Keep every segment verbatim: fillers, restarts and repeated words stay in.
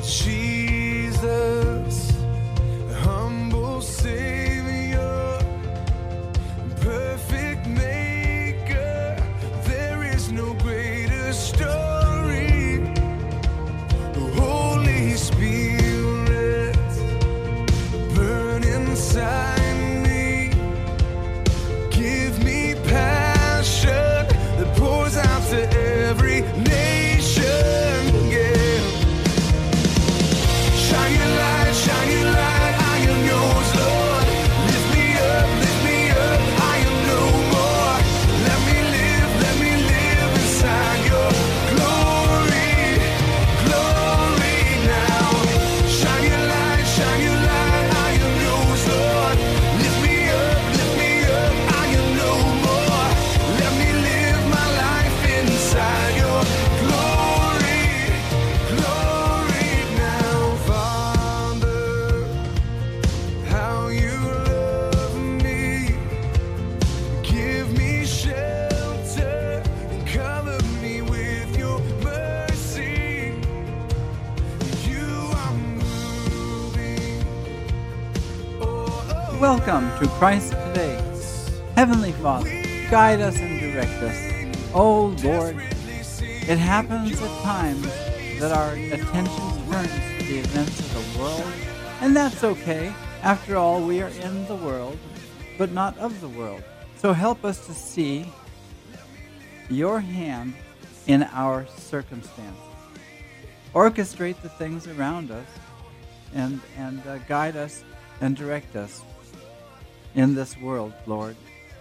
Jesus, humble Savior, perfect Maker, there is no greater story. Holy Spirit, burn inside me, give me passion that pours out to every nation. Yeah. Shine your light, shine your light, I am yours, Lord. Lift me up, lift me up, I am no more. Let me live, let me live inside your glory, glory now. Shine your light, shine your light, I am yours, Lord. Lift me up, lift me up, I am no more. Let me live my life inside your glory, glory now. Father, how you love me, give me shelter and cover me with your mercy. You are moving. Oh, oh, Welcome to Christ Today. Heavenly Father, guide us and direct us. Oh Lord, it happens at times that our attention turns to the events of the world, and that's okay. After all, we are in the world, but not of the world. So help us to see your hand in our circumstances. Orchestrate the things around us and, and uh, guide us and direct us in this world, Lord.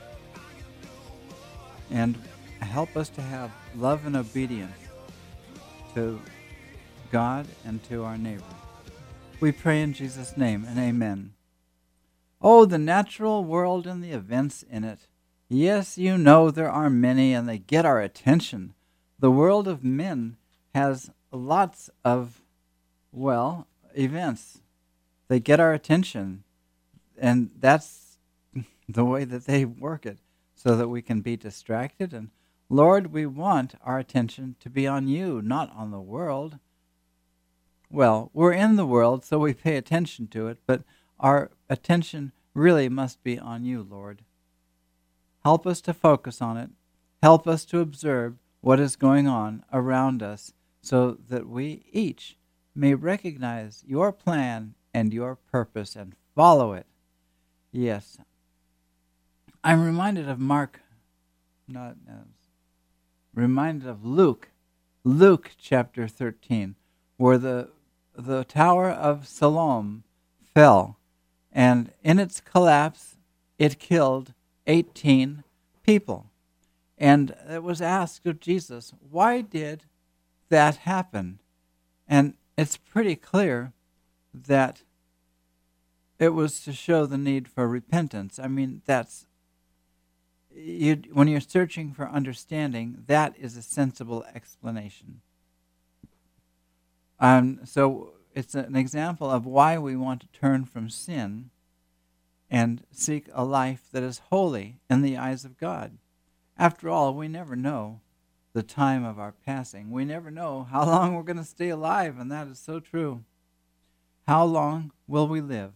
And help us to have love and obedience to God and to our neighbor. We pray in Jesus' name, and amen. Oh, the natural world and the events in it. Yes, you know there are many, and they get our attention. The world of men has lots of, well, events. They get our attention, and that's the way that they work it, so that we can be distracted. And Lord, we want our attention to be on you, not on the world. Well, we're in the world, so we pay attention to it, but our attention really must be on you, Lord. Help us to focus on it. Help us to observe what is going on around us so that we each may recognize your plan and your purpose and follow it. Yes. I'm reminded of Mark, not uh, reminded of Luke, Luke chapter thirteen, where the the Tower of Siloam fell, and in its collapse, it killed eighteen people. And it was asked of Jesus, why did that happen? And it's pretty clear that it was to show the need for repentance. I mean, that's you, when you're searching for understanding, that is a sensible explanation. Um, so it's an example of why we want to turn from sin and seek a life that is holy in the eyes of God. After all, we never know the time of our passing. We never know how long we're going to stay alive, and that is so true. How long will we live?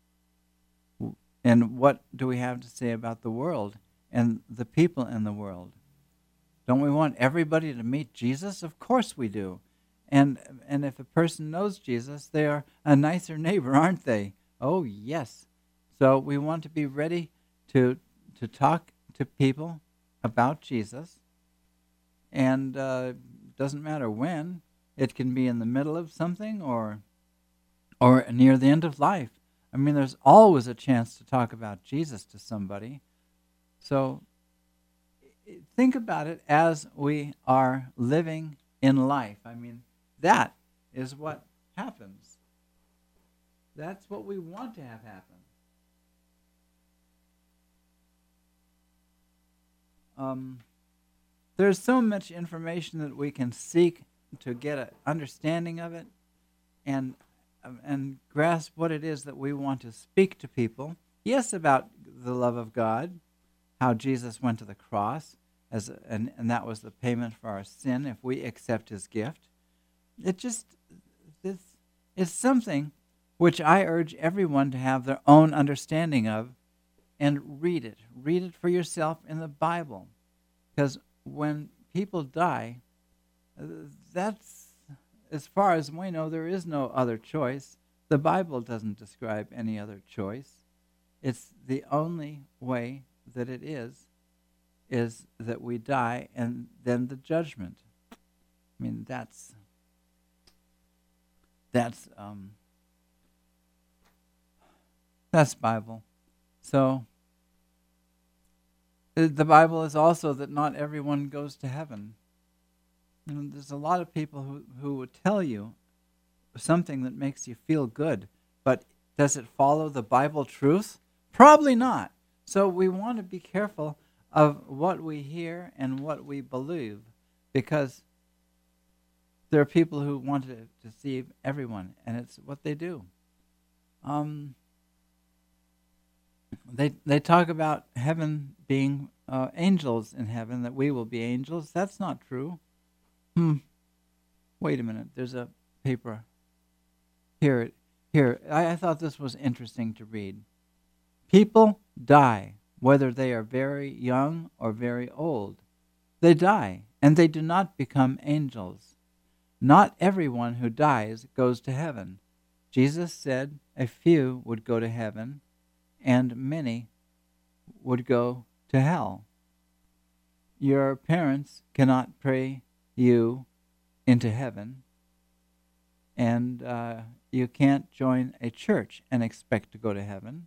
And what do we have to say about the world and the people in the world? Don't we want everybody to meet Jesus? Of course we do. And and if a person knows Jesus, they are a nicer neighbor, aren't they? Oh, yes. So we want to be ready to to talk to people about Jesus. And uh, it doesn't matter when. It can be in the middle of something or or near the end of life. I mean, there's always a chance to talk about Jesus to somebody. So think about it as we are living in life. I mean, that is what happens. That's what we want to have happen. Um, there's so much information that we can seek to get an understanding of it and and grasp what it is that we want to speak to people. Yes, about the love of God, how Jesus went to the cross, as a, and, and that was the payment for our sin if we accept his gift. It just, this It's something which I urge everyone to have their own understanding of and read it. Read it for yourself in the Bible. Because when people die, uh, that's, as far as we know, there is no other choice. The Bible doesn't describe any other choice. It's the only way that it is, is that we die and then the judgment. I mean, that's, that's, um, that's Bible. So, the Bible is also that not everyone goes to heaven. You know, there's a lot of people who, who would tell you something that makes you feel good, but does it follow the Bible truth? Probably not. So we want to be careful of what we hear and what we believe, because there are people who want to deceive everyone, and it's what they do. Um, they they talk about heaven being uh, angels in heaven, that we will be angels. That's not true. Hmm. Wait a minute. There's a paper. Here, here. I, I thought this was interesting to read. People die, whether they are very young or very old. They die, and they do not become angels. Not everyone who dies goes to heaven. Jesus said a few would go to heaven, and many would go to hell. Your parents cannot pray you into heaven, and uh, you can't join a church and expect to go to heaven.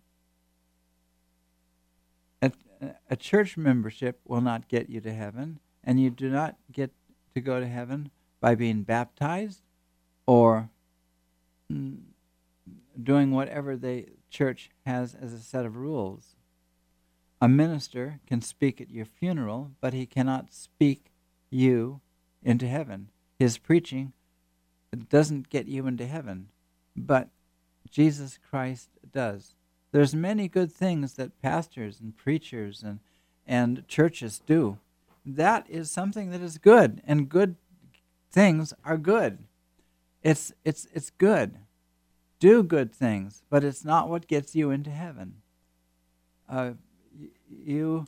A, a church membership will not get you to heaven, and you do not get to go to heaven by being baptized or mm, doing whatever the church has as a set of rules. A minister can speak at your funeral, but he cannot speak you into heaven. His preaching doesn't get you into heaven, but Jesus Christ does. There's many good things that pastors and preachers and, and churches do. That is something that is good, and good things are good. It's it's it's good. Do good things, but it's not what gets you into heaven. Uh, you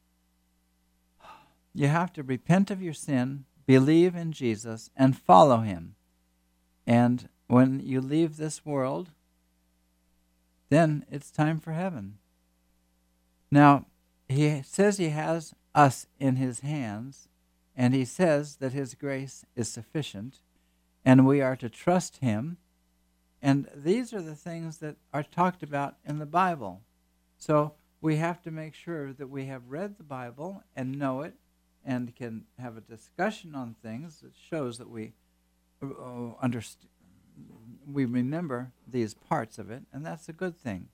you have to repent of your sin, believe in Jesus, and follow him. And when you leave this world, then it's time for heaven. Now, he says he has us in his hands, and he says that his grace is sufficient, and we are to trust him. And these are the things that are talked about in the Bible. So we have to make sure that we have read the Bible and know it, and can have a discussion on things that shows that we uh, understand. We remember these parts of it, and that's a good thing.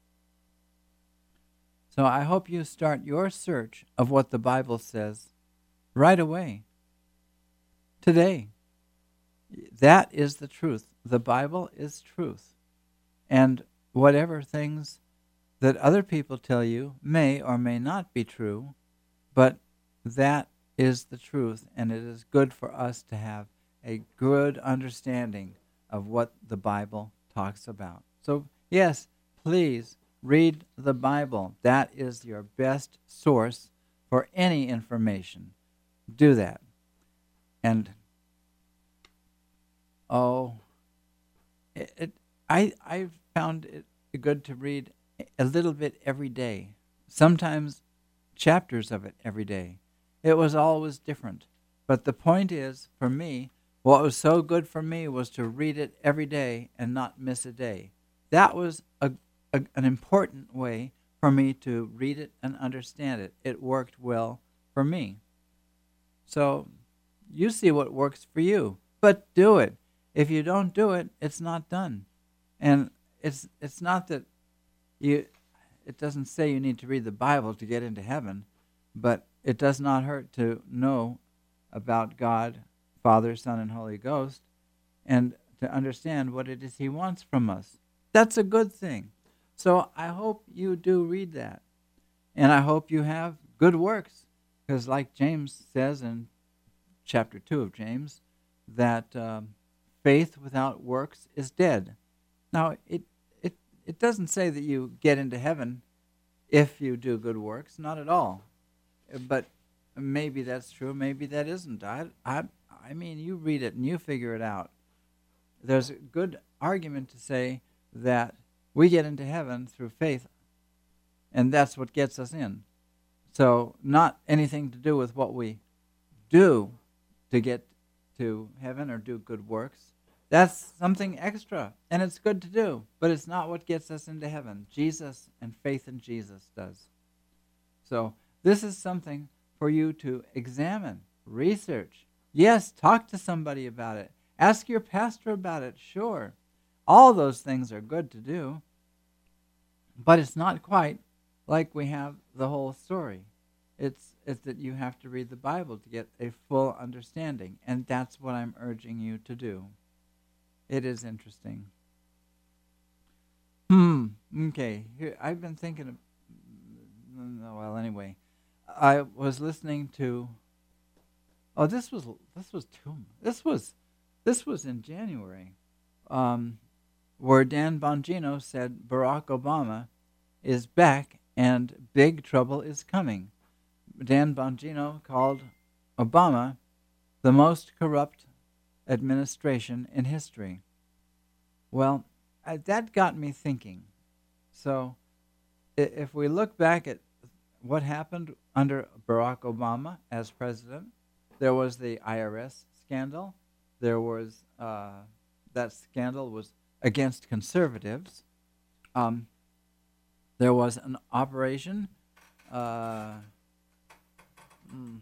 So I hope you start your search of what the Bible says right away, today. That is the truth. The Bible is truth. And whatever things that other people tell you may or may not be true, but that is the truth, and it is good for us to have a good understanding of what the Bible talks about. So, yes, please read the Bible. That is your best source for any information. Do that. And, oh, it, it I I found it good to read a little bit every day. Sometimes chapters of it every day. It was always different. But the point is, for me, what was so good for me was to read it every day and not miss a day. That was a, a, an important way for me to read it and understand it. It worked well for me. So you see what works for you, but do it. If you don't do it, it's not done. And it's it's not that you. It doesn't say you need to read the Bible to get into heaven, but it does not hurt to know about God, Father, Son, and Holy Ghost, and to understand what it is he wants from us. That's a good thing. So I hope you do read that. And I hope you have good works, because like James says in chapter two of James, that um, faith without works is dead. Now, it, it, it doesn't say that you get into heaven if you do good works, not at all. But maybe that's true, maybe that isn't. I, I, I mean, you read it and you figure it out. There's a good argument to say that we get into heaven through faith, and that's what gets us in. So not anything to do with what we do to get to heaven or do good works. That's something extra, and it's good to do, but it's not what gets us into heaven. Jesus and faith in Jesus does. So this is something for you to examine, research. Yes, talk to somebody about it. Ask your pastor about it, sure. All those things are good to do, but it's not quite like we have the whole story. It's, it's that you have to read the Bible to get a full understanding, and that's what I'm urging you to do. It is interesting. Hmm, okay. Here, I've been thinking of, well, anyway, I was listening to, oh, this was, this was too, this was, this was in January, um, where Dan Bongino said Barack Obama is back and big trouble is coming. Dan Bongino called Obama the most corrupt administration in history. Well, I, that got me thinking. So I- if we look back at what happened under Barack Obama as president, there was the I R S scandal. There was, uh, that scandal was against conservatives. Um, there was an operation uh, mm,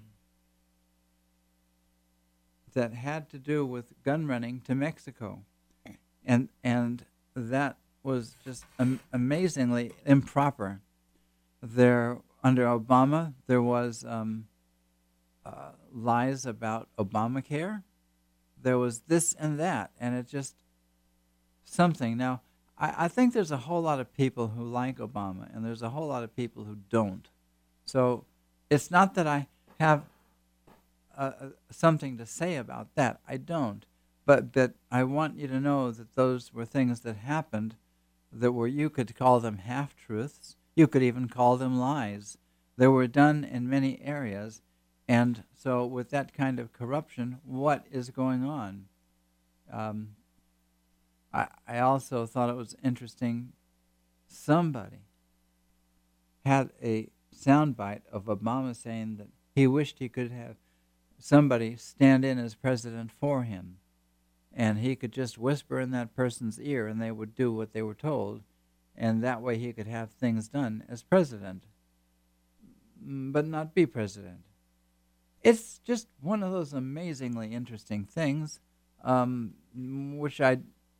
that had to do with gun running to Mexico. And and that was just am- amazingly improper. There, under Obama, there was um, uh, lies about Obamacare. There was this and that, and it just something. Now, I, I think there's a whole lot of people who like Obama, and there's a whole lot of people who don't. So it's not that I have uh, something to say about that. I don't. But but I want you to know that those were things that happened that were, you could call them half-truths. You could even call them lies. They were done in many areas. And so with that kind of corruption, what is going on? Um, I, I also thought it was interesting. Somebody had a soundbite of Obama saying that he wished he could have somebody stand in as president for him. And he could just whisper in that person's ear and they would do what they were told. And that way he could have things done as president, but not be president. It's just one of those amazingly interesting things, um, which I...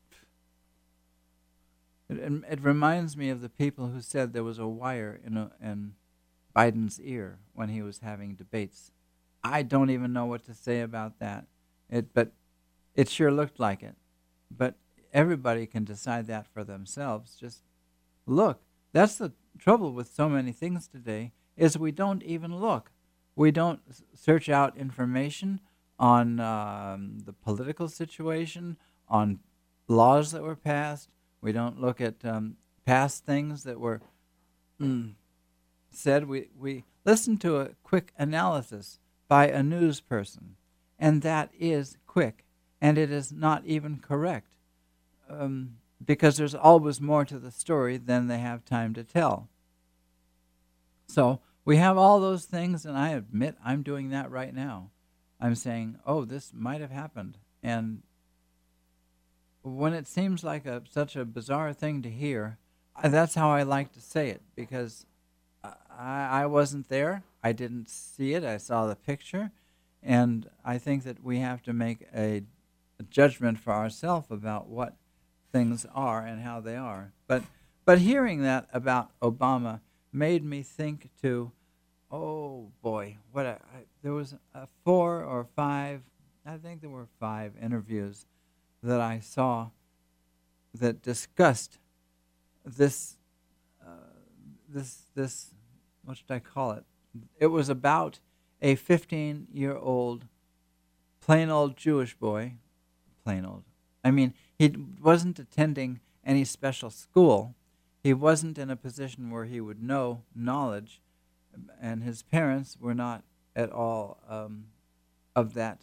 It, it reminds me of the people who said there was a wire in, a, in Biden's ear when he was having debates. I don't even know what to say about that. It, but it sure looked like it. But everybody can decide that for themselves. Just look. That's the trouble with so many things today, is we don't even look. We don't search out information on um, the political situation, on laws that were passed. We don't look at um, past things that were mm, said. We, we listen to a quick analysis by a news person, and that is quick, and it is not even correct, um, because there's always more to the story than they have time to tell. So we have all those things, and I admit I'm doing that right now. I'm saying, oh, this might have happened. And when it seems like a, such a bizarre thing to hear, I, that's how I like to say it, because I, I wasn't there. I didn't see it. I saw the picture. And I think that we have to make a, a judgment for ourselves about what things are and how they are. But but hearing that about Obama made me think to, oh boy, what a, I, there was a four or five, I think there were five interviews that I saw that discussed this, uh, this, this, what should I call it? It was about a fifteen-year-old, plain old Jewish boy, plain old, I mean, he wasn't attending any special school. He wasn't in a position where he would know knowledge, and his parents were not at all um, of that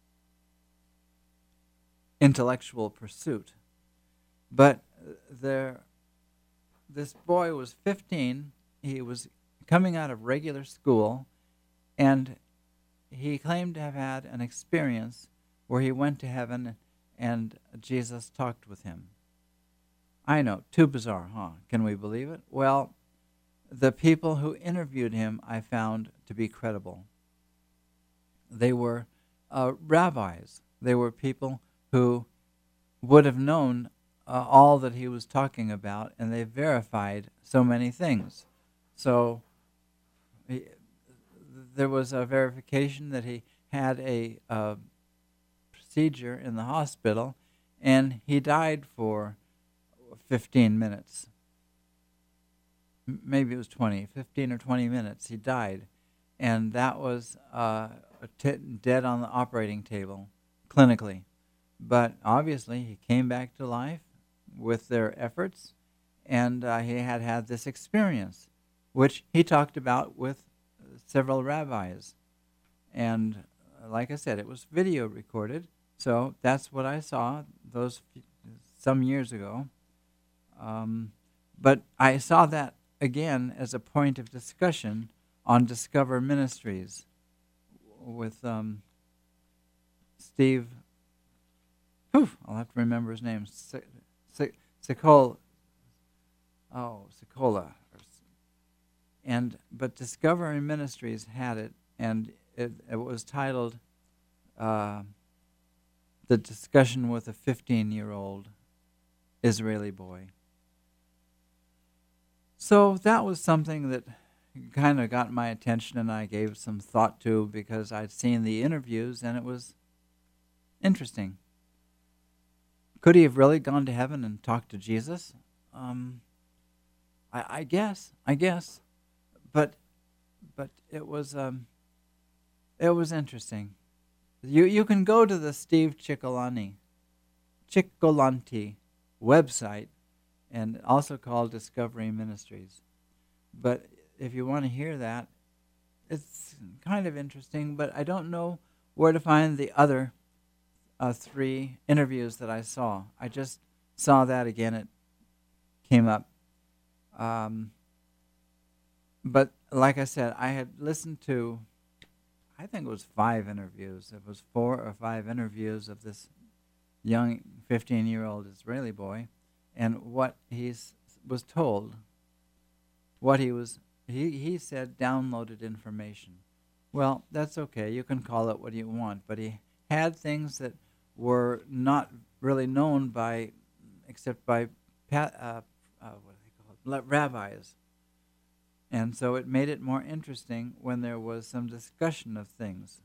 intellectual pursuit. But there, this boy was fifteen. He was coming out of regular school, and he claimed to have had an experience where he went to heaven and Jesus talked with him. I know, too bizarre, huh? Can we believe it? Well, the people who interviewed him I found to be credible. They were uh, rabbis. They were people who would have known uh, all that he was talking about, and they verified so many things. So he, there was a verification that he had a uh, procedure in the hospital, and he died for fifteen minutes. M- maybe it was twenty, fifteen or twenty minutes. He died, and that was uh, t- dead on the operating table, clinically. But obviously, he came back to life with their efforts, and uh, he had had this experience, which he talked about with several rabbis. And uh, like I said, it was video recorded, so that's what I saw those f- some years ago. Um, but I saw that again as a point of discussion on Discover Ministries with um, Steve. Poof, I'll have to remember his name. Sicola. Oh, Sicola. And but Discovery Ministries had it, and it, it was titled uh, "The Discussion with a fifteen-Year-Old Israeli Boy." So that was something that kind of got my attention, and I gave some thought to because I'd seen the interviews, and it was interesting. Could he have really gone to heaven and talked to Jesus? Um, I, I guess, I guess, but but it was um, it was interesting. You you can go to the Steve Cioccolanti Cioccolanti website, and also called Discovery Ministries. But if you want to hear that, it's kind of interesting. But I don't know where to find the other Uh, three interviews that I saw. I just saw that again. It came up. Um, but like I said, I had listened to, I think it was five interviews. It was four or five interviews of this young fifteen-year-old Israeli boy, and what he was told, what he was, he, he said downloaded information. Well, that's okay. You can call it what you want, but he had things that were not really known by, except by uh, uh, what do they call it, rabbis. And so it made it more interesting when there was some discussion of things.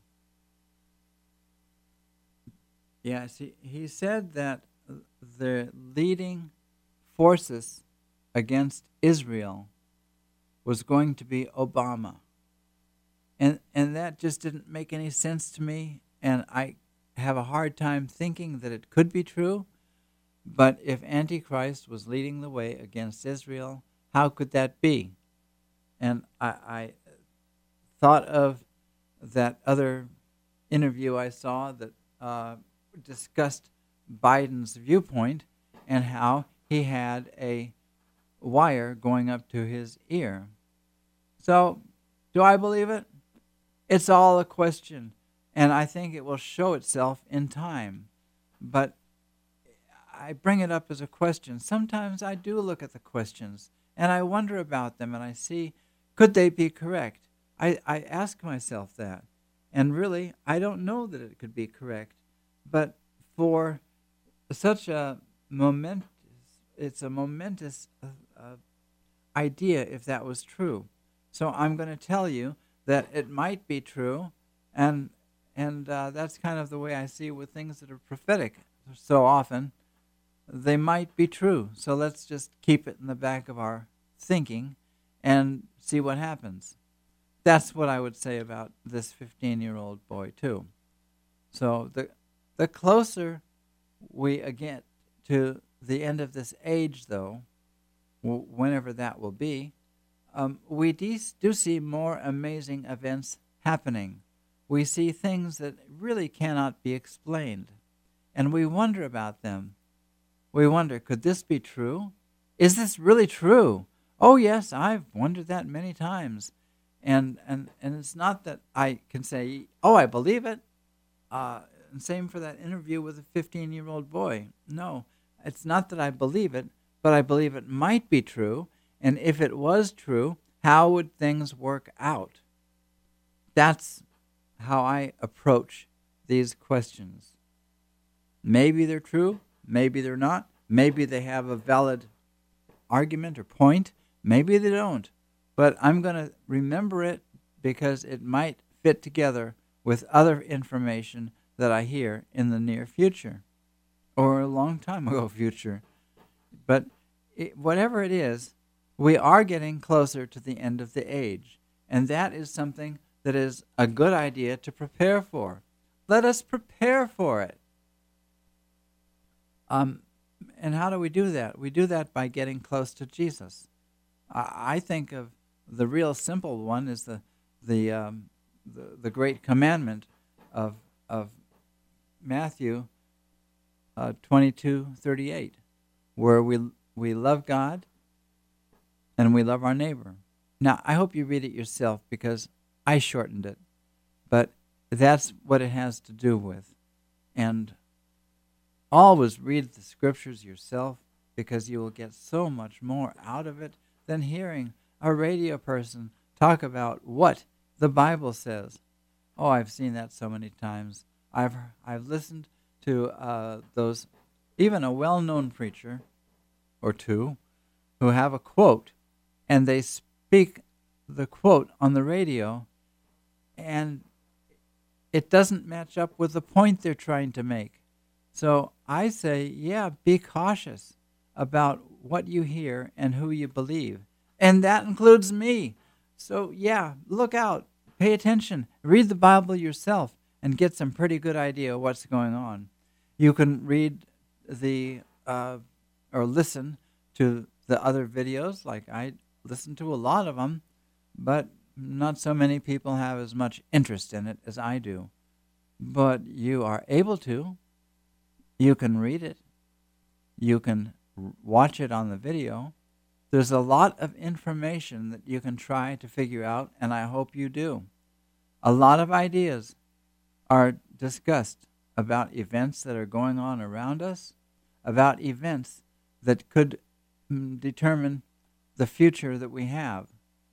Yes, he, he said that the leading forces against Israel was going to be Obama. And and that just didn't make any sense to me, and I have a hard time thinking that it could be true. But if Antichrist was leading the way against Israel, how could that be? And I, I thought of that other interview I saw that uh, discussed Biden's viewpoint and how he had a wire going up to his ear. So, do I believe it? It's all a question, and I think it will show itself in time. But I bring it up as a question. Sometimes I do look at the questions, and I wonder about them, and I see, could they be correct? I, I ask myself that. And really, I don't know that it could be correct. But for such a momentous, it's a momentous uh, uh, idea if that was true. So I'm going to tell you that it might be true, and and uh, that's kind of the way I see with things that are prophetic so often. They might be true. So let's just keep it in the back of our thinking and see what happens. That's what I would say about this fifteen-year-old boy, too. So the the closer we get to the end of this age, though, w- whenever that will be, um, we de- do see more amazing events happening. We see things that really cannot be explained, and we wonder about them. We wonder, could this be true? Is this really true? Oh, yes, I've wondered that many times. And and, and it's not that I can say, oh, I believe it. Uh, and same for that interview with a fifteen-year-old boy. No, it's not that I believe it, but I believe it might be true. And if it was true, how would things work out? That's how I approach these questions. Maybe they're true, maybe they're not. Maybe they have a valid argument or point. Maybe they don't. But I'm going to remember it because it might fit together with other information that I hear in the near future or a long time ago future. But it, whatever it is, we are getting closer to the end of the age. And that is something that is a good idea to prepare for. Let us prepare for it. Um, and how do we do that? We do that by getting close to Jesus. I, I think of the real simple one is the the um, the, the great commandment of of Matthew uh, twenty-two thirty-eight, where we we love God and we love our neighbor. Now, I hope you read it yourself because I shortened it, but that's what it has to do with. And always read the scriptures yourself because you will get so much more out of it than hearing a radio person talk about what the Bible says. Oh, I've seen that so many times. I've I've listened to uh, those, even a well-known preacher or two who have a quote, and they speak the quote on the radio, and it doesn't match up with the point they're trying to make. So I say, yeah, be cautious about what you hear and who you believe. And that includes me. So yeah, look out, pay attention, read the Bible yourself, and get some pretty good idea of what's going on. You can read the, uh, or listen to the other videos, like I listen to a lot of them, but not so many people have as much interest in it as I do. But you are able to. You can read it. You can watch it on the video. There's a lot of information that you can try to figure out, and I hope you do. A lot of ideas are discussed about events that are going on around us, about events that could mm, determine the future that we have.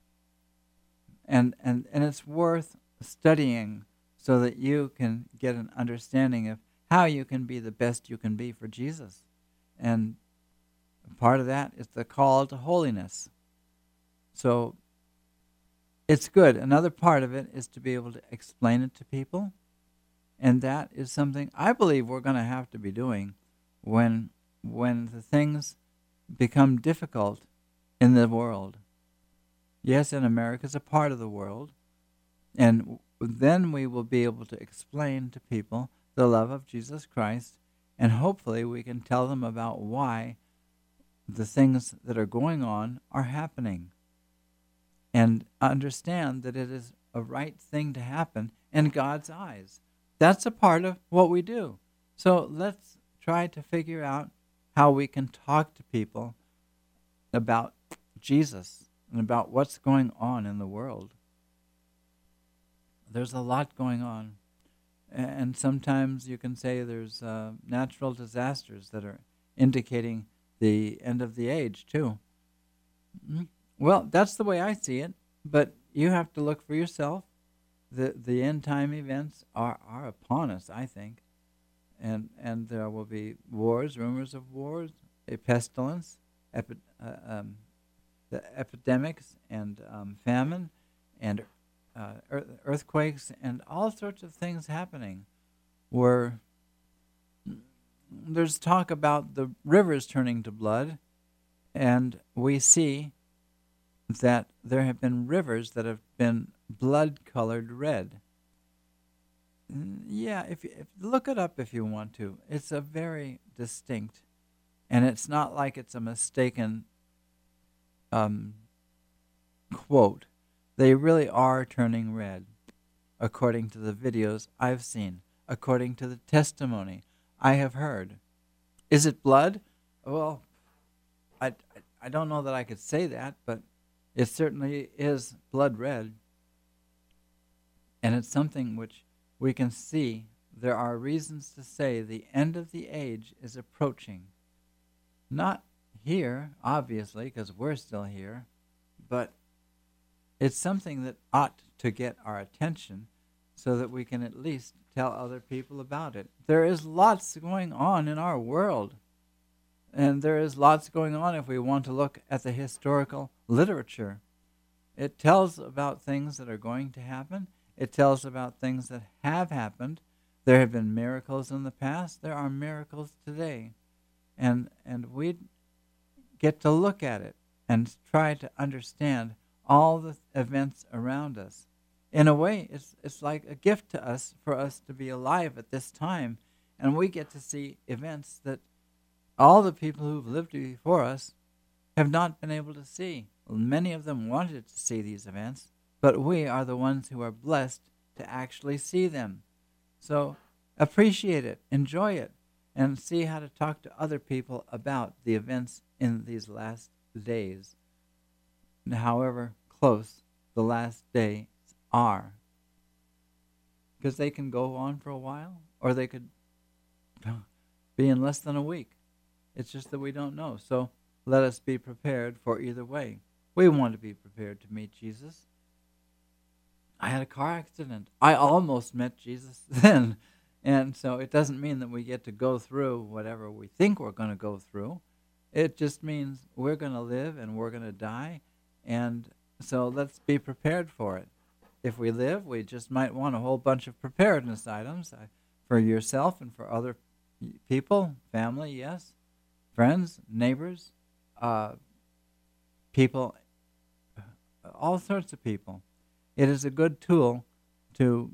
And, and, and it's worth studying so that you can get an understanding of how you can be the best you can be for Jesus. And part of that is the call to holiness. So it's good. Another part of it is to be able to explain it to people. And that is something I believe we're going to have to be doing when when the things become difficult in the world. Yes, and America is a part of the world. And then we will be able to explain to people the love of Jesus Christ, and hopefully we can tell them about why the things that are going on are happening, and understand that it is a right thing to happen in God's eyes. That's a part of what we do. So let's try to figure out how we can talk to people about Jesus and about what's going on in the world. There's a lot going on. And sometimes you can say there's uh, natural disasters that are indicating the end of the age, too. Mm-hmm. Well, that's the way I see it, but you have to look for yourself. The the end time events are, are upon us, I think. And and there will be wars, rumors of wars, a pestilence, epi- uh, um, the epidemics, and um, famine, and uh, earthquakes, and all sorts of things happening. Where there's talk about the rivers turning to blood, and we see that there have been rivers that have been blood-colored red. Mm, Yeah, if, you- if look it up if you want to. It's a very distinct, and it's not like it's a mistaken um, quote. They really are turning red, according to the videos I've seen, according to the testimony I have heard. Is it blood? Well, I, I, I don't know that I could say that, but it certainly is blood red, and it's something which we can see. There are reasons to say the end of the age is approaching. Not here, obviously, because we're still here, but it's something that ought to get our attention so that we can at least tell other people about it. There is lots going on in our world, and there is lots going on if we want to look at the historical literature. It tells about things that are going to happen. It tells about things that have happened. There have been miracles in the past. There are miracles today. And and we get to look at it and try to understand all the events around us. In a way, it's it's like a gift to us for us to be alive at this time, and we get to see events that all the people who've lived before us have not been able to see. Many of them wanted to see these events, but we are the ones who are blessed to actually see them. So appreciate it, enjoy it, and see how to talk to other people about the events in these last days, however close the last days are. Because they can go on for a while, or they could be in less than a week. It's just that we don't know. So let us be prepared for either way. We want to be prepared to meet Jesus. I had a car accident. I almost met Jesus then. And so it doesn't mean that we get to go through whatever we think we're going to go through. It just means we're going to live and we're going to die. And so let's be prepared for it. If we live, we just might want a whole bunch of preparedness items uh, for yourself and for other people, family, yes, friends, neighbors, uh, people, all sorts of people. It is a good tool to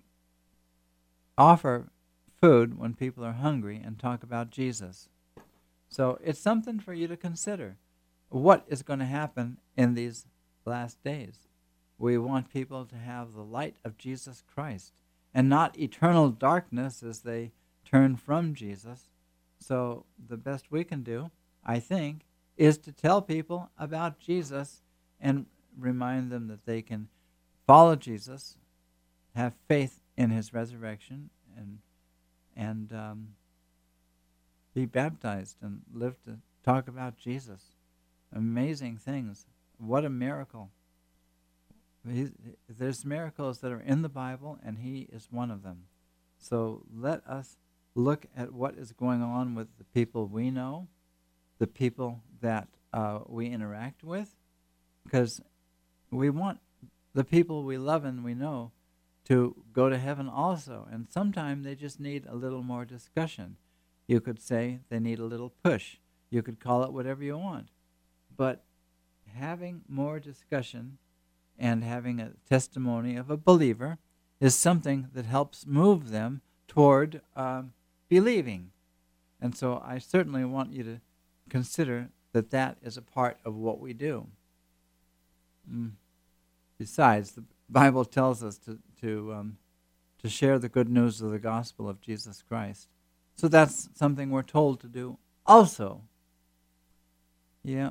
offer food when people are hungry and talk about Jesus. So it's something for you to consider. What is going to happen in these last days? We want people to have the light of Jesus Christ and not eternal darkness as they turn from Jesus. So the best we can do, I think, is to tell people about Jesus and remind them that they can follow Jesus, have faith in his resurrection, and and um, be baptized and live to talk about Jesus. Amazing things. What a miracle. He's, there's miracles that are in the Bible, and he is one of them. So let us look at what is going on with the people we know, the people that uh, we interact with, because we want the people we love and we know to go to heaven also. And sometimes they just need a little more discussion. You could say they need a little push. You could call it whatever you want. But having more discussion and having a testimony of a believer is something that helps move them toward um, believing. And so I certainly want you to consider that that is a part of what we do. Mm. Besides, the Bible tells us to to um, to share the good news of the gospel of Jesus Christ. So that's something we're told to do also. Yeah.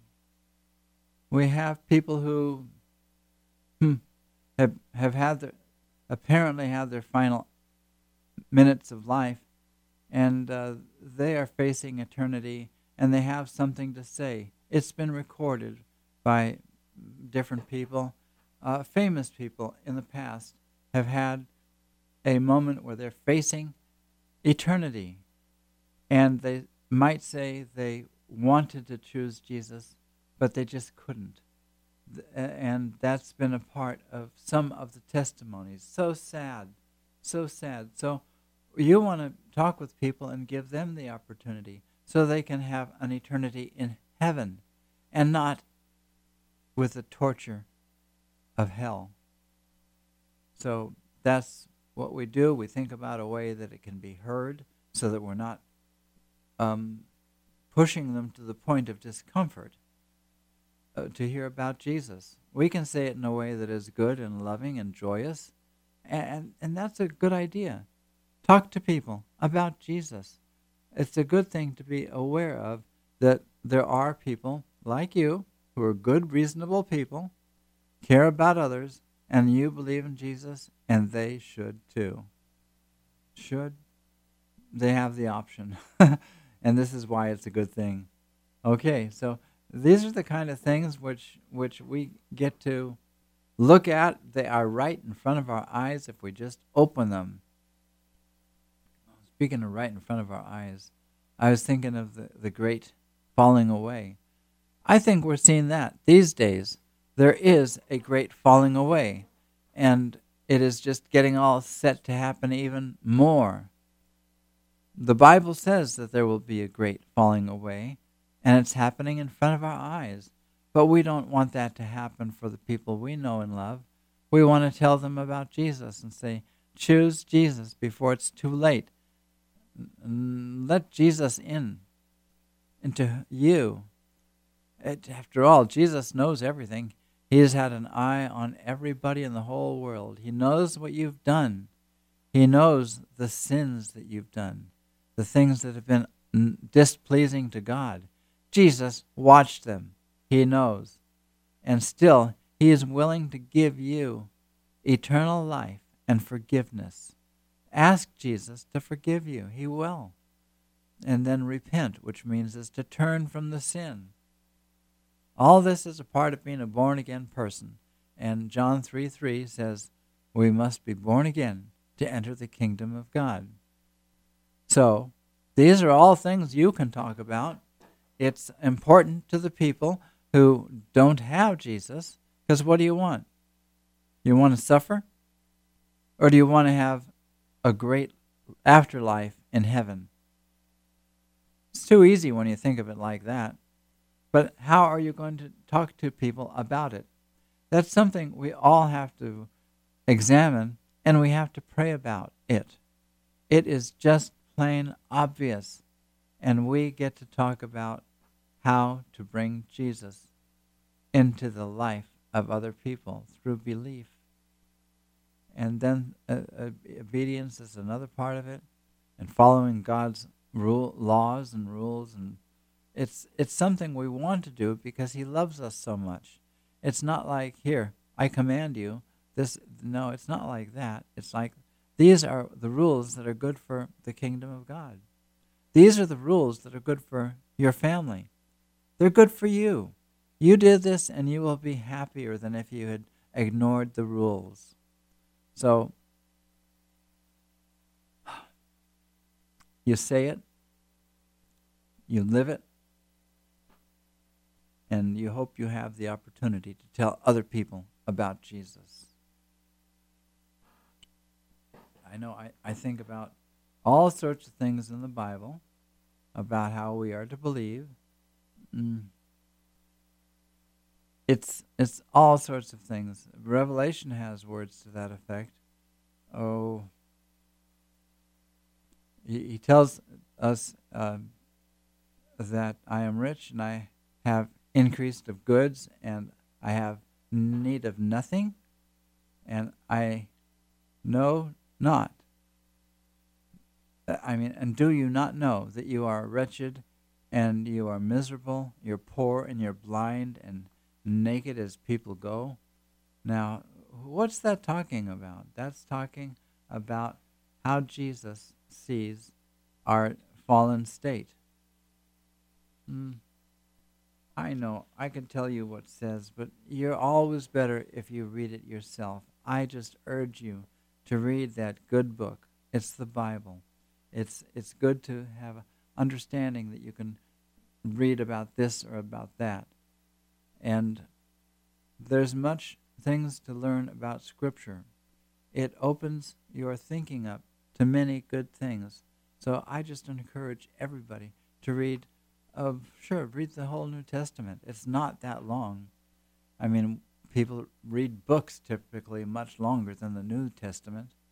We have people who hmm, have have had their, apparently had their final minutes of life, and uh, they are facing eternity, and they have something to say. It's been recorded by different people. Uh, famous people in the past have had a moment where they're facing eternity, and they might say they wanted to choose Jesus, but they just couldn't. And that's been a part of some of the testimonies. So sad, so sad. So you want to talk with people and give them the opportunity so they can have an eternity in heaven and not with the torture of hell. So that's what we do, we think about a way that it can be heard so that we're not um, pushing them to the point of discomfort uh, to hear about Jesus. We can say it in a way that is good and loving and joyous, and, and that's a good idea. Talk to people about Jesus. It's a good thing to be aware of that there are people like you who are good, reasonable people, care about others, and you believe in Jesus, and they should too. Should. They have the option. And this is why it's a good thing. Okay, so these are the kind of things which which we get to look at. They are right in front of our eyes if we just open them. Speaking of right in front of our eyes, I was thinking of the, the great falling away. I think we're seeing that these days. There is a great falling away, and it is just getting all set to happen even more. The Bible says that there will be a great falling away, and it's happening in front of our eyes. But we don't want that to happen for the people we know and love. We want to tell them about Jesus and say, choose Jesus before it's too late. Let Jesus in, into you. It, after all, Jesus knows everything. He has had an eye on everybody in the whole world. He knows what you've done. He knows the sins that you've done, the things that have been displeasing to God. Jesus watched them. He knows. And still, he is willing to give you eternal life and forgiveness. Ask Jesus to forgive you. He will. And then repent, which means is to turn from the sin. All this is a part of being a born-again person. And John three three says, we must be born again to enter the kingdom of God. So, these are all things you can talk about. It's important to the people who don't have Jesus, because what do you want? You want to suffer? Or do you want to have a great afterlife in heaven? It's too easy when you think of it like that. But how are you going to talk to people about it? That's something we all have to examine, and we have to pray about it. It is just plain obvious, and we get to talk about how to bring Jesus into the life of other people through belief. And then uh, uh, obedience is another part of it, and following God's rule, laws and rules, and it's it's something we want to do because he loves us so much. It's not like, here, I command you this. No, it's not like that. It's like, these are the rules that are good for the kingdom of God. These are the rules that are good for your family. They're good for you. You did this, and you will be happier than if you had ignored the rules. So, you say it, you live it, and you hope you have the opportunity to tell other people about Jesus. I know I, I think about all sorts of things in the Bible about how we are to believe. Mm. It's it's all sorts of things. Revelation has words to that effect. Oh, he, he tells us uh, that I am rich and I have increased of goods and I have need of nothing, and I know not. I mean, and do you not know that you are wretched and you are miserable, you're poor and you're blind and naked as people go? Now, what's that talking about? That's talking about how Jesus sees our fallen state. Mm. I know, I can tell you what it says, but you're always better if you read it yourself. I just urge you to read that good book. It's the Bible. It's it's good to have an understanding that you can read about this or about that. And there's much things to learn about Scripture. It opens your thinking up to many good things. So I just encourage everybody to read, uh, sure, read the whole New Testament. It's not that long. I mean, people read books typically much longer than the New Testament.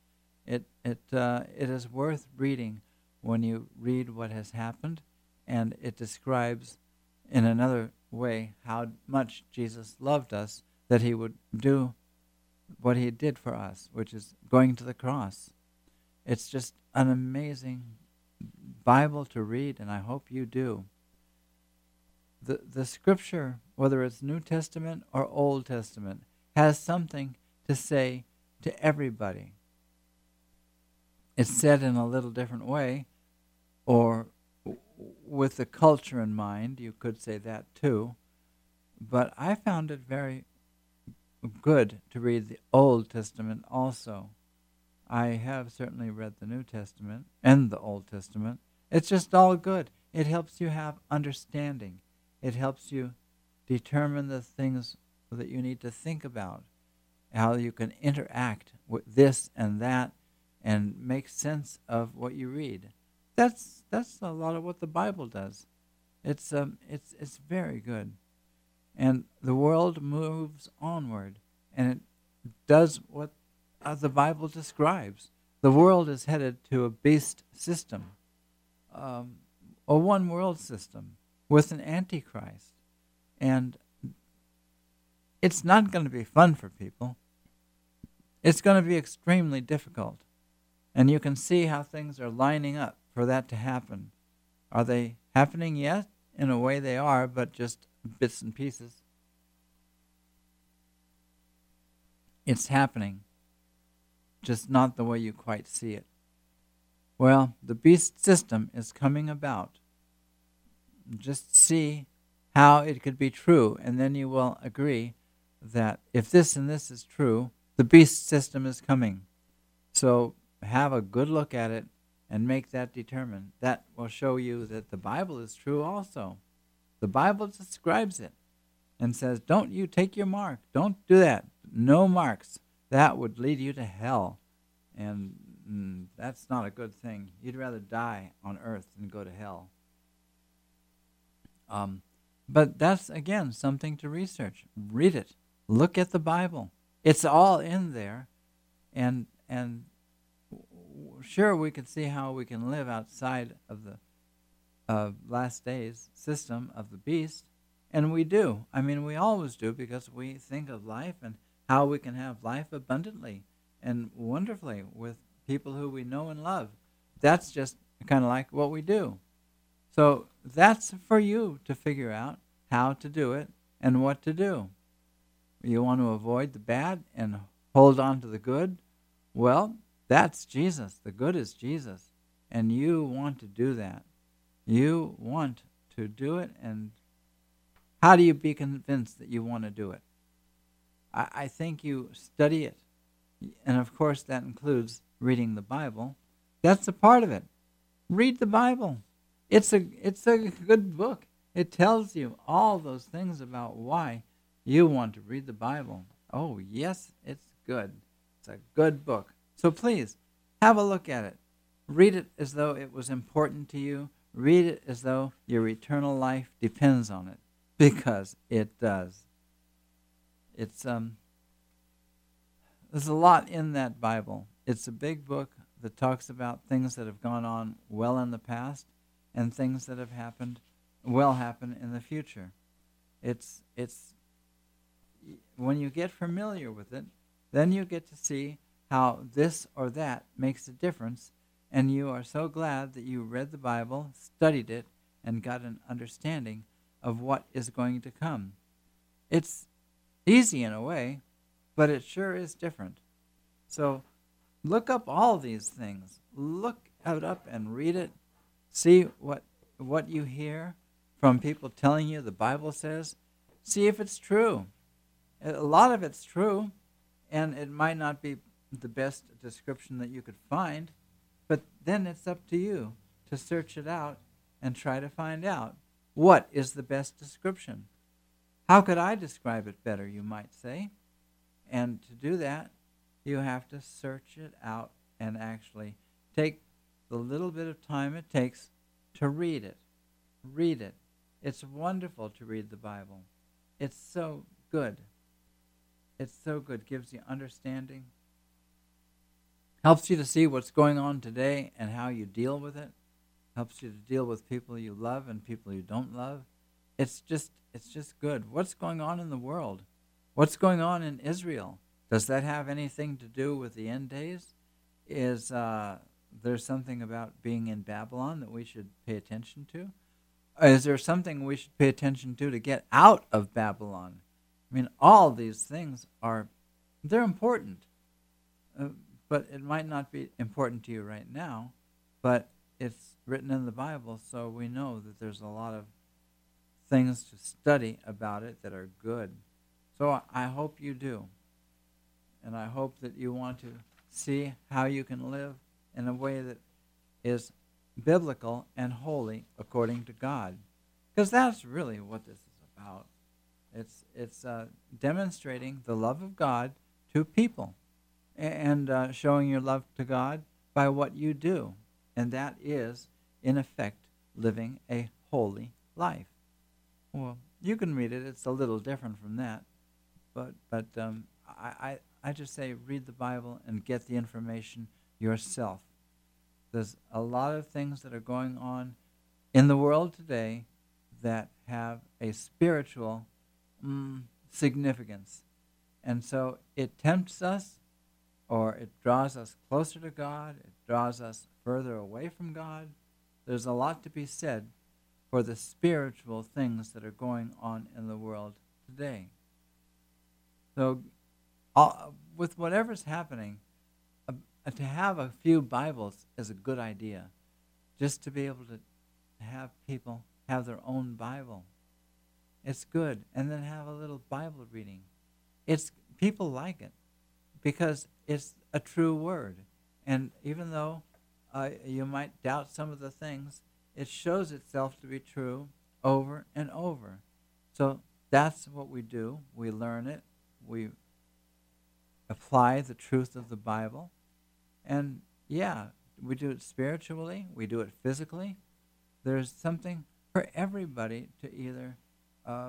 It it uh, it is worth reading when you read what has happened, and it describes in another way how much Jesus loved us, that he would do what he did for us, which is going to the cross. It's just an amazing Bible to read, and I hope you do. The the scripture, whether it's New Testament or Old Testament, has something to say to everybody. It's said in a little different way, or w- with the culture in mind, you could say that too. But I found it very good to read the Old Testament also. I have certainly read the New Testament and the Old Testament. It's just all good. It helps you have understanding. It helps you determine the things that you need to think about, how you can interact with this and that and make sense of what you read. That's that's a lot of what the Bible does. It's um it's it's very good. And the world moves onward, and it does what uh, the Bible describes. The world is headed to a beast system, um, a one world system with an antichrist. And it's not going to be fun for people. It's going to be extremely difficult. And you can see how things are lining up for that to happen. Are they happening yet? In a way they are, but just bits and pieces. It's happening, just not the way you quite see it. Well, the beast system is coming about. Just see how it could be true, and then you will agree that if this and this is true, the beast system is coming. So have a good look at it and make that determined. That will show you that the Bible is true also. The Bible describes it and says, don't you take your mark. Don't do that. No marks. That would lead you to hell. And mm, that's not a good thing. You'd rather die on earth than go to hell. Um, but that's, again, something to research. Read it. Look at the Bible. It's all in there. And and sure, we can see how we can live outside of the uh, last days system of the beast. And we do. I mean, we always do, because we think of life and how we can have life abundantly and wonderfully with people who we know and love. That's just kind of like what we do. So that's for you to figure out how to do it and what to do. You want to avoid the bad and hold on to the good? Well, that's Jesus. The good is Jesus. And you want to do that. You want to do it. And how do you be convinced that you want to do it? I, I think you study it. And of course that includes reading the Bible. That's a part of it. Read the Bible. It's a it's a good book. It tells you all those things about why you want to read the Bible. Oh, yes, it's good. It's a good book. So please, have a look at it. Read it as though it was important to you. Read it as though your eternal life depends on it, because it does. It's um. There's a lot in that Bible. It's a big book that talks about things that have gone on well in the past and things that have happened, will happen in the future. It's it's when you get familiar with it, then you get to see how this or that makes a difference, and you are so glad that you read the Bible, studied it, and got an understanding of what is going to come. It's easy in a way, but it sure is different. So look up all these things. Look it up and read it. See what what you hear from people telling you the Bible says. See if it's true. A lot of it's true, and it might not be the best description that you could find, but then it's up to you to search it out and try to find out what is the best description. How could I describe it better, you might say? And to do that, you have to search it out and actually take the little bit of time it takes to read it. Read it. It's wonderful to read the Bible. It's so good. It's so good. Gives you understanding. helps you to see what's going on today and how you deal with it, helps you to deal with people you love and people you don't love. It's just it's just good. What's going on in the world? What's going on in Israel? Does that have anything to do with the end days? Is uh, there something about being in Babylon that we should pay attention to? Is there something we should pay attention to to get out of Babylon? I mean, all these things are, they're important. Uh, but it might not be important to you right now, but it's written in the Bible, so we know that there's a lot of things to study about it that are good. So I hope you do. And I hope that you want to see how you can live in a way that is biblical and holy according to God. Because that's really what this is about. It's it's uh, demonstrating the love of God to people and uh, showing your love to God by what you do. And that is, in effect, living a holy life. Well, you can read it. It's a little different from that. But but um, I, I, I just say read the Bible and get the information yourself. There's a lot of things that are going on in the world today that have a spiritual mm, significance. And so it tempts us, or it draws us closer to God, it draws us further away from God. There's a lot to be said for the spiritual things that are going on in the world today. So uh, with whatever's happening, uh, to have a few Bibles is a good idea, just to be able to have people have their own Bible. It's good. And then have a little Bible reading. It's people like it because it's a true word. And even though uh, you might doubt some of the things, it shows itself to be true over and over. So that's what we do. We learn it. We apply the truth of the Bible. And yeah, we do it spiritually. We do it physically. There's something for everybody to either uh,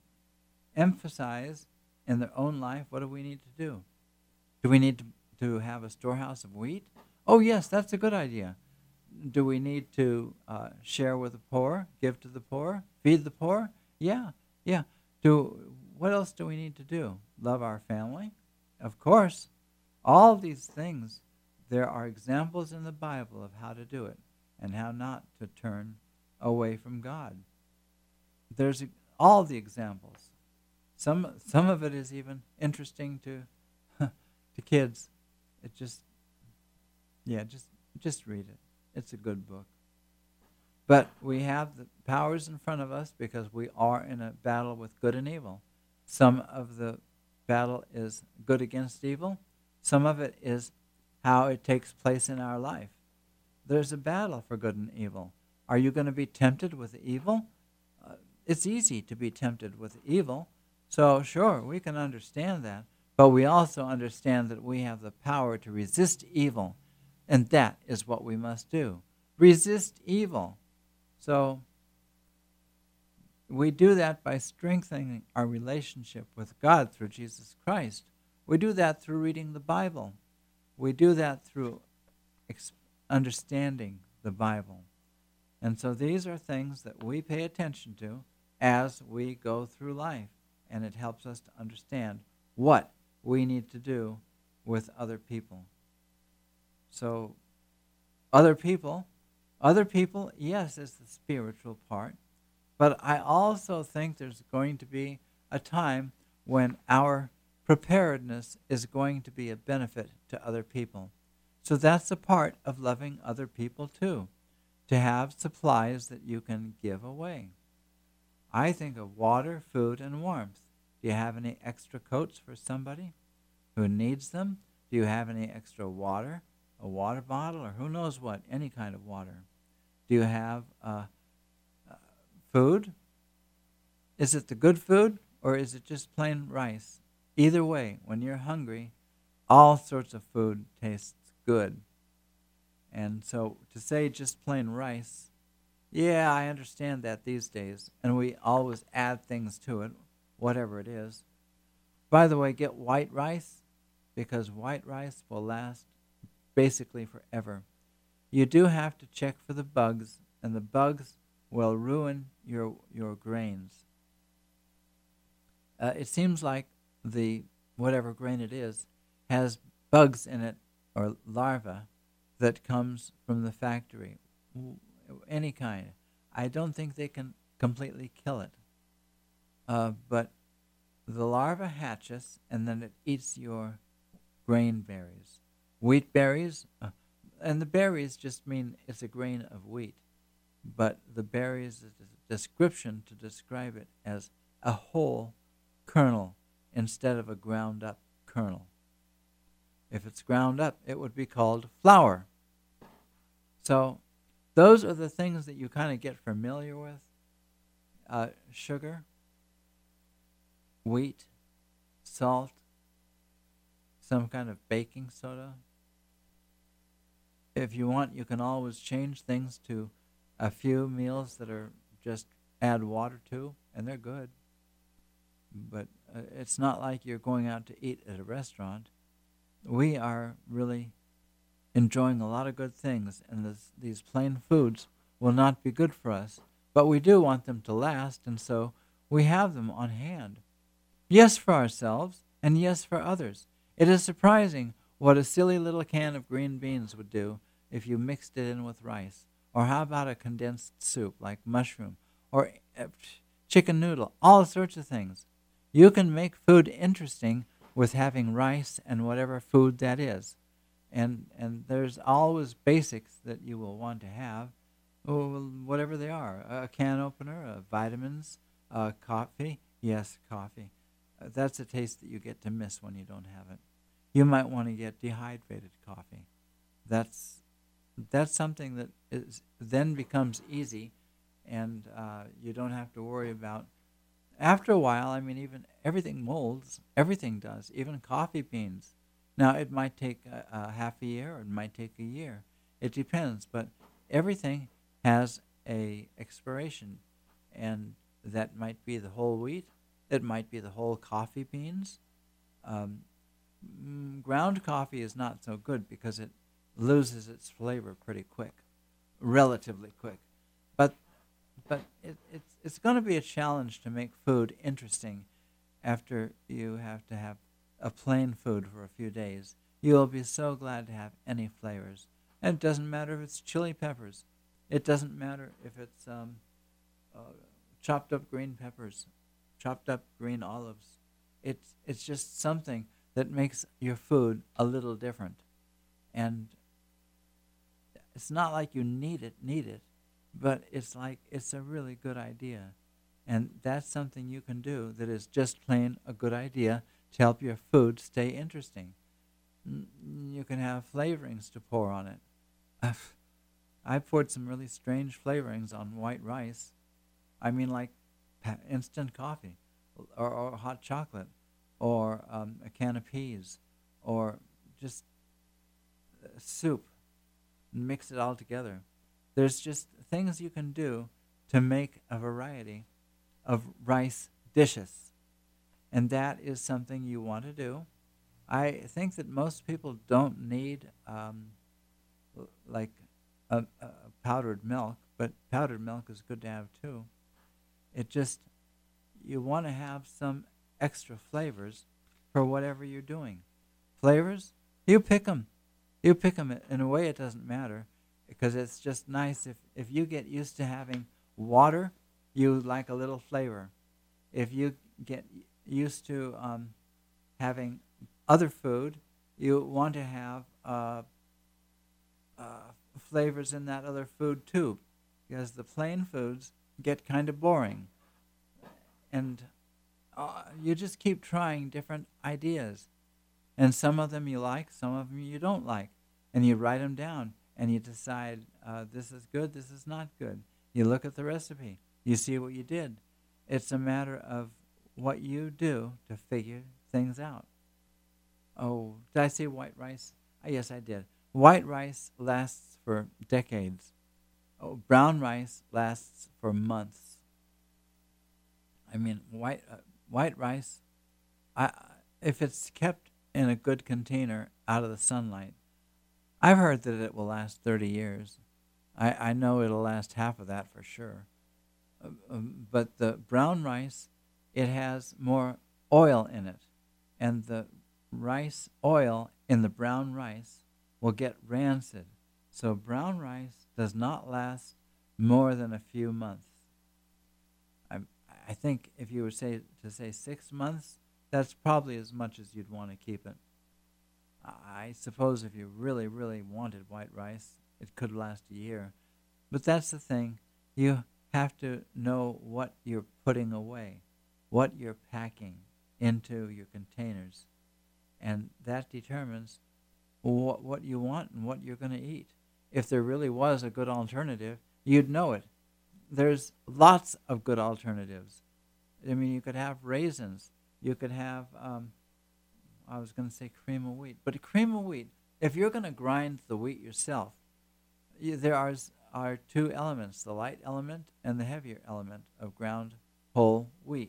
emphasize in their own life. What do we need to do? Do we need to, to have a storehouse of wheat? Oh, yes, that's a good idea. Do we need to uh, share with the poor, give to the poor, feed the poor? Yeah, yeah. Do what else do we need to do? Love our family? Of course. All these things, there are examples in the Bible of how to do it and how not to turn away from God. There's all the examples. Some some of it is even interesting to to kids. It just yeah, just just read it. It's a good book. But we have the powers in front of us because we are in a battle with good and evil. Some of the battle is good against evil. Some of it is how it takes place in our life. There's a battle for good and evil. Are you going to be tempted with evil? Uh, it's easy to be tempted with evil. So sure, we can understand that. But we also understand that we have the power to resist evil. And that is what we must do. Resist evil. So we do that by strengthening our relationship with God through Jesus Christ. We do that through reading the Bible. We do that through ex- understanding the Bible. And so these are things that we pay attention to as we go through life. And it helps us to understand what we need to do with other people. So other people, other people, yes, is the spiritual part. But I also think there's going to be a time when our preparedness is going to be a benefit to other people. So that's a part of loving other people too, to have supplies that you can give away. I think of water, food, and warmth. Do you have any extra coats for somebody who needs them? Do you have any extra water, a water bottle, or who knows what, any kind of water? Do you have uh, uh, food? Is it the good food, or is it just plain rice? Either way, when you're hungry, all sorts of food tastes good. And so to say just plain rice, yeah, I understand that these days, and we always add things to it, whatever it is. By the way, get white rice, because white rice will last basically forever. You do have to check for the bugs, and the bugs will ruin your your grains. Uh, it seems like the whatever grain it is has bugs in it or larvae that comes from the factory, w- any kind. I don't think they can completely kill it, uh, but the larva hatches and then it eats your grain berries, wheat berries, uh, and the berries just mean it's a grain of wheat, but the berries is a description to describe it as a whole kernel instead of a ground up kernel. If it's ground up, it would be called flour. So those are the things that you kind of get familiar with. Uh, sugar, wheat, salt, some kind of baking soda. If you want, you can always change things to a few meals that are just add water to, and they're good. But uh, it's not like you're going out to eat at a restaurant. We are really enjoying a lot of good things, and this, these plain foods will not be good for us. But we do want them to last, and so we have them on hand. Yes, for ourselves, and yes, for others. It is surprising what a silly little can of green beans would do if you mixed it in with rice. Or how about a condensed soup like mushroom or uh, chicken noodle, all sorts of things. You can make food interesting with having rice and whatever food that is. And and there's always basics that you will want to have, oh, whatever they are. A can opener, uh, vitamins, uh, coffee. Yes, coffee. Uh, that's a taste that you get to miss when you don't have it. You might want to get dehydrated coffee. That's that's something that is then becomes easy, and uh, you don't have to worry about. After a while, I mean, even everything molds. Everything does, even coffee beans. Now, it might take a, a half a year, or it might take a year. It depends, but everything has a expiration, and that might be the whole wheat. It might be the whole coffee beans. Um, mm, ground coffee is not so good because it loses its flavor pretty quick, relatively quick. But but it, it's it's going to be a challenge to make food interesting after you have to have a plain food for a few days. You will be so glad to have any flavors. And it doesn't matter if it's chili peppers. It doesn't matter if it's um, uh, chopped up green peppers, chopped up green olives. It's it's just something that makes your food a little different. And it's not like you need it, need it, but it's like it's a really good idea. And that's something you can do that is just plain a good idea to help your food stay interesting. You can have flavorings to pour on it. I've, I poured some really strange flavorings on white rice. I mean, like pa- instant coffee, or, or hot chocolate, or um, a can of peas, or just uh, soup. Mix it all together. There's just things you can do to make a variety of rice dishes. And that is something you want to do. I think that most people don't need um, l- like a, a powdered milk, but powdered milk is good to have too. It just, you want to have some extra flavors for whatever you're doing. Flavors, you pick them. You pick them. In a way, it doesn't matter because it's just nice. If, if you get used to having water, you like a little flavor. If you get used to um, having other food, you want to have uh, uh, flavors in that other food too, because the plain foods get kind of boring. And uh, you just keep trying different ideas. And some of them you like, some of them you don't like. And you write them down, and you decide, uh, this is good, this is not good. You look at the recipe. You see what you did. It's a matter of what you do to figure things out. Oh, did I say white rice? Oh, yes, I did. White rice lasts for decades. Oh, brown rice lasts for months. I mean, white uh, white rice, I, if it's kept in a good container out of the sunlight, I've heard that it will last thirty years. I, I know it'll last half of that for sure. Uh, um, but the brown rice, it has more oil in it. And the rice oil in the brown rice will get rancid. So brown rice does not last more than a few months. I I think if you were say to say six months, that's probably as much as you'd want to keep it. I suppose if you really, really wanted white rice, it could last a year. But that's the thing. You have to know what you're putting away, what you're packing into your containers. And that determines what, what you want and what you're going to eat. If there really was a good alternative, you'd know it. There's lots of good alternatives. I mean, you could have raisins. You could have... Um, I was going to say cream of wheat. But cream of wheat, if you're going to grind the wheat yourself, you, there are, are two elements, the light element and the heavier element of ground whole wheat.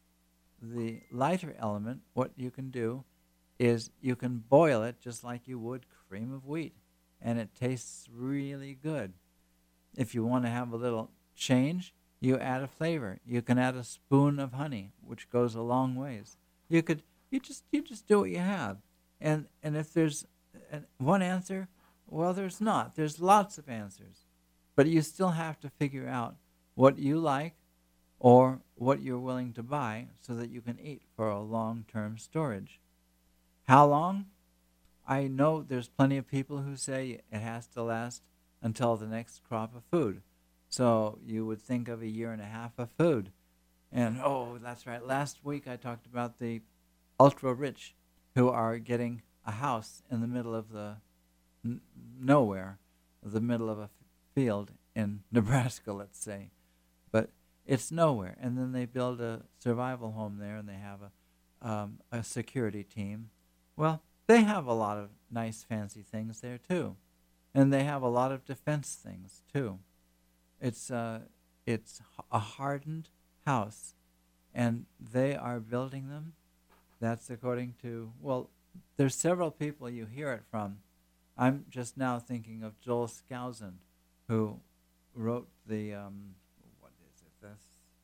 The lighter element, what you can do is you can boil it just like you would cream of wheat, and it tastes really good. If you want to have a little change, you add a flavor. You can add a spoon of honey, which goes a long ways. You could... You just you just do what you have, and and if there's one answer, well, there's not. There's lots of answers, but you still have to figure out what you like, or what you're willing to buy, so that you can eat for a long-term storage. How long? I know there's plenty of people who say it has to last until the next crop of food. So you would think of a year and a half of food, and oh, that's right. Last week I talked about the ultra-rich who are getting a house in the middle of the n- nowhere, the middle of a f- field in Nebraska, let's say. But it's nowhere. And then they build a survival home there, and they have a, um, a security team. Well, they have a lot of nice, fancy things there, too. And they have a lot of defense things, too. It's, uh, it's a hardened house, and they are building them. That's according to, well, there's several people you hear it from. I'm just now thinking of Joel Skousen, who wrote the, um, what is it, this,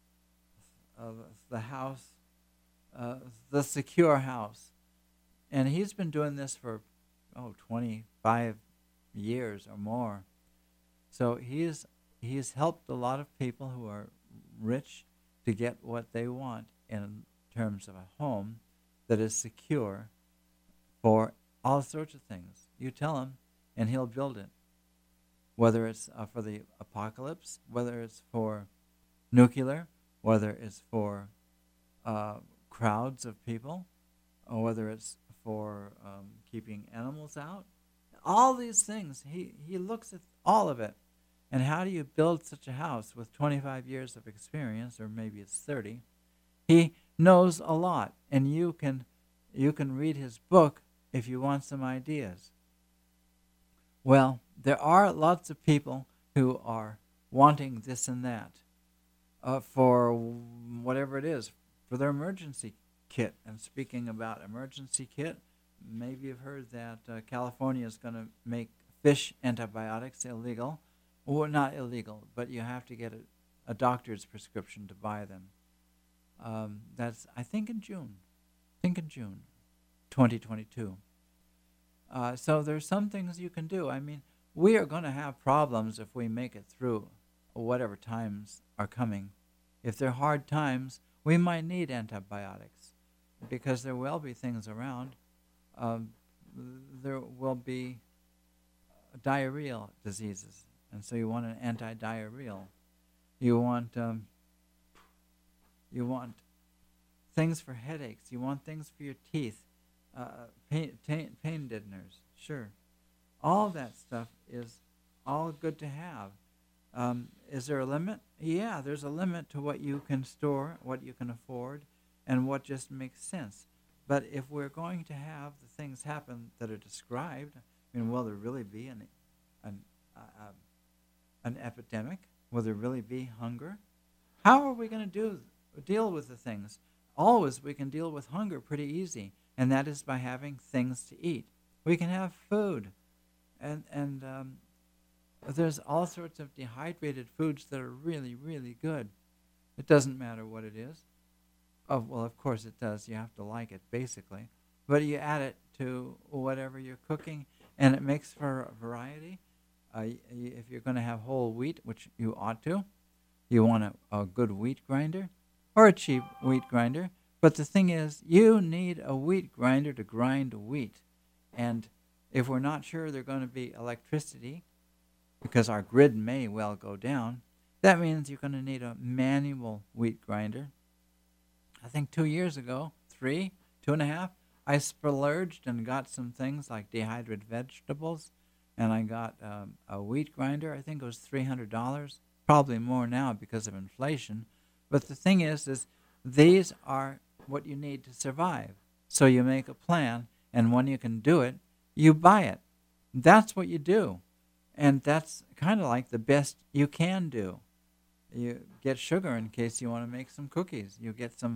uh, the house, uh, The Secure House. And he's been doing this for, oh, twenty-five years or more. So he's, he's helped a lot of people who are rich to get what they want in terms of a home that is secure for all sorts of things. You tell him, and he'll build it. Whether it's uh, for the apocalypse, whether it's for nuclear, whether it's for uh, crowds of people, or whether it's for um, keeping animals out. All these things, he, he looks at all of it. And how do you build such a house with twenty-five years of experience, or maybe it's thirty? He knows a lot, and you can you can read his book if you want some ideas. Well, there are lots of people who are wanting this and that uh, for whatever it is, for their emergency kit. And speaking about emergency kit, maybe you've heard that uh, California is going to make fish antibiotics illegal. Well, not illegal, but you have to get a, a doctor's prescription to buy them. Um, that's, I think, in June. I think in June twenty twenty-two. Uh, so there's some things you can do. I mean, we are going to have problems if we make it through whatever times are coming. If they're hard times, we might need antibiotics because there will be things around. Um, there will be diarrheal diseases, and so you want an anti-diarrheal. You want um, you want things for headaches. You want things for your teeth. Uh, pain, pain, pain deadeners, sure. All that stuff is all good to have. Um, is there a limit? Yeah, there's a limit to what you can store, what you can afford, and what just makes sense. But if we're going to have the things happen that are described, I mean, will there really be an an uh, uh, an epidemic? Will there really be hunger? How are we going to do deal with the things? Always we can deal with hunger pretty easy, and that is by having things to eat. We can have food. And, and um, there's all sorts of dehydrated foods that are really, really good. It doesn't matter what it is. Oh, well, of course it does. You have to like it, basically. But you add it to whatever you're cooking, and it makes for a variety. Uh, y- y- if you're going to have whole wheat, which you ought to, you want a, a good wheat grinder or a cheap wheat grinder. But the thing is, you need a wheat grinder to grind wheat. And if we're not sure there's going to be electricity, because our grid may well go down, that means you're going to need a manual wheat grinder. I think two years ago, three, two and a half, I splurged and got some things like dehydrated vegetables, and I got um, a wheat grinder. I think it was three hundred dollars, probably more now because of inflation. But the thing is, is these are what you need to survive. So you make a plan, and when you can do it, you buy it. That's what you do. And that's kind of like the best you can do. You get sugar in case you want to make some cookies. You get some,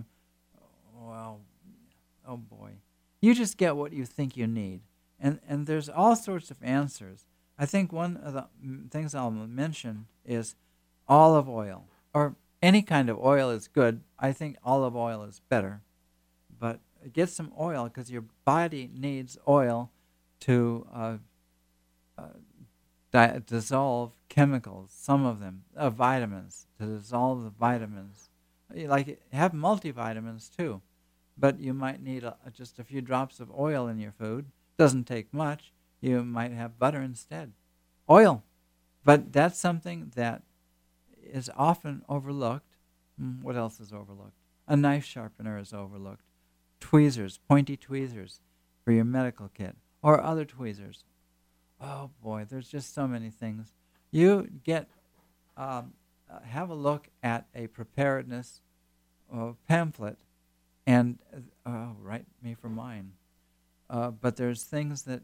well, oh boy. You just get what you think you need. And and there's all sorts of answers. I think one of the things I'll mention is olive oil, or any kind of oil is good. I think olive oil is better. But get some oil, because your body needs oil to uh, uh, di- dissolve chemicals, some of them, uh, vitamins, to dissolve the vitamins. Like, have multivitamins too, but you might need a, just a few drops of oil in your food. Doesn't take much. You might have butter instead. Oil. But that's something that is often overlooked. Mm, what else is overlooked? A knife sharpener is overlooked. Tweezers, pointy tweezers for your medical kit, or other tweezers. Oh boy, there's just so many things. You get, um, uh, have a look at a preparedness uh, pamphlet, and uh, oh, write me for mine. Uh, but there's things that,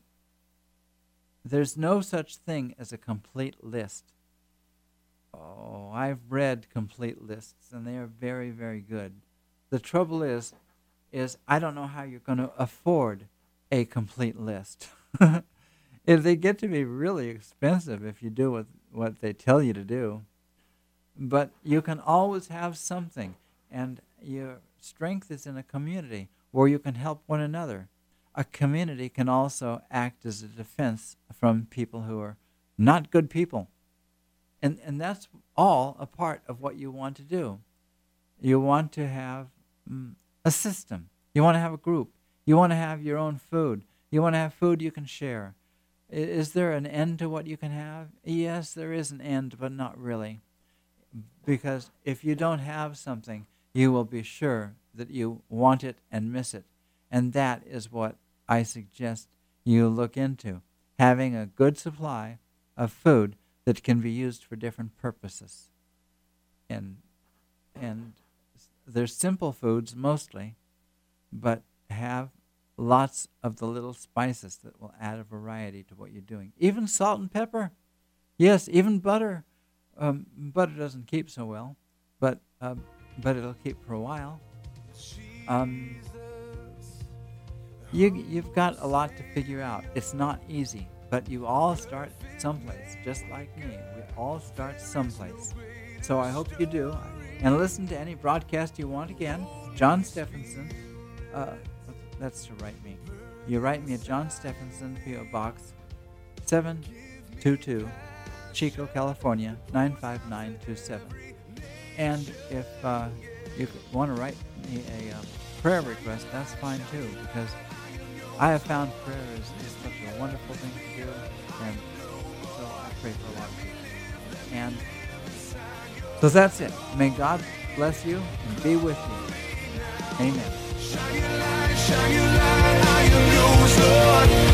there's no such thing as a complete list. Oh, I've read complete lists, and they are very, very good. The trouble is, is I don't know how you're going to afford a complete list. If they get to be really expensive if you do what, what they tell you to do. But you can always have something, and your strength is in a community where you can help one another. A community can also act as a defense from people who are not good people. And and that's all a part of what you want to do. You want to have mm, a system. You want to have a group. You want to have your own food. You want to have food you can share. I- Is there an end to what you can have? Yes, there is an end, but not really. Because if you don't have something, you will be sure that you want it and miss it. And that is what I suggest you look into. Having a good supply of food that can be used for different purposes. And and they're simple foods mostly, but have lots of the little spices that will add a variety to what you're doing. Even salt and pepper. Yes, even butter. Um, butter doesn't keep so well, but uh, but it'll keep for a while. Um, you, you've got a lot to figure out. It's not easy, but you all start someplace, just like me. We all start someplace. So I hope you do. And listen to any broadcast you want again. John Stephenson. Uh, that's to write me. You write me at John Stephenson, P O Box seven two two, Chico, California, nine five nine two seven. And if uh, you want to write me a um, prayer request, that's fine too, because I have found prayer is, is such a wonderful thing to do, and so I pray for a lot of people. And so that's it. May God bless you and be with you. Amen. Shine your light, shine your light, I am yours, Lord.